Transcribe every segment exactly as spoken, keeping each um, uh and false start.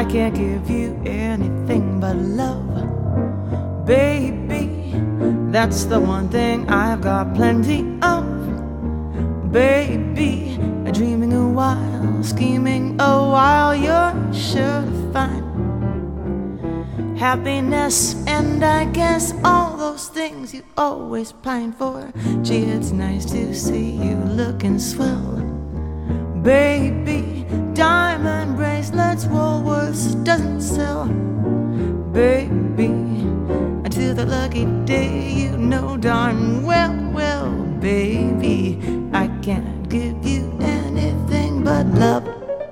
I can't give you anything but love, baby. That's the one thing I've got plenty of, baby. Dreaming a while, scheming a while, you're sure to find happiness, and I guess all those things you always pine for. Gee, it's nice to see you looking swell, baby. Diamond bracelets, Woolworths doesn't sell, baby. Until the lucky day, you know darn well, well, baby, I can't give you anything but love.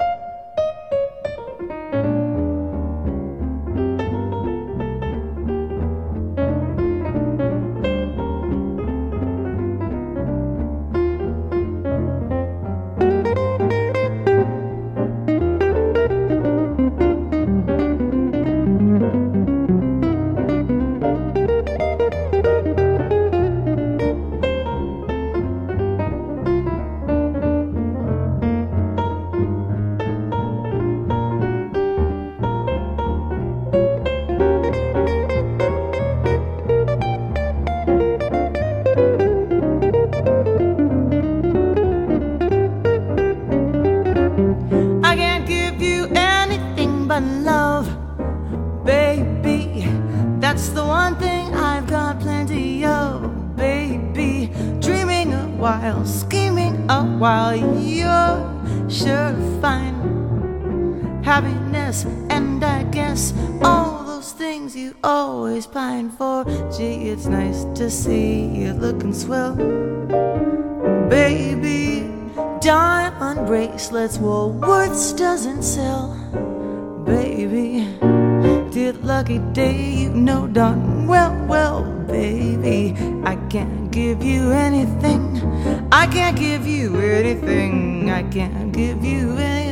I can't give you anything but love, baby. That's the one thing I've got plenty of, baby. Dreaming a while, scheming a while, you're sure to find happiness, and I guess all those things you always pine for. Gee, it's nice to see you looking swell, baby. Diamond bracelets, Woolworths doesn't sell, baby. Till lucky day, you know darn well, well, baby, I can't give you anything. I can't give you anything. I can't give you anything.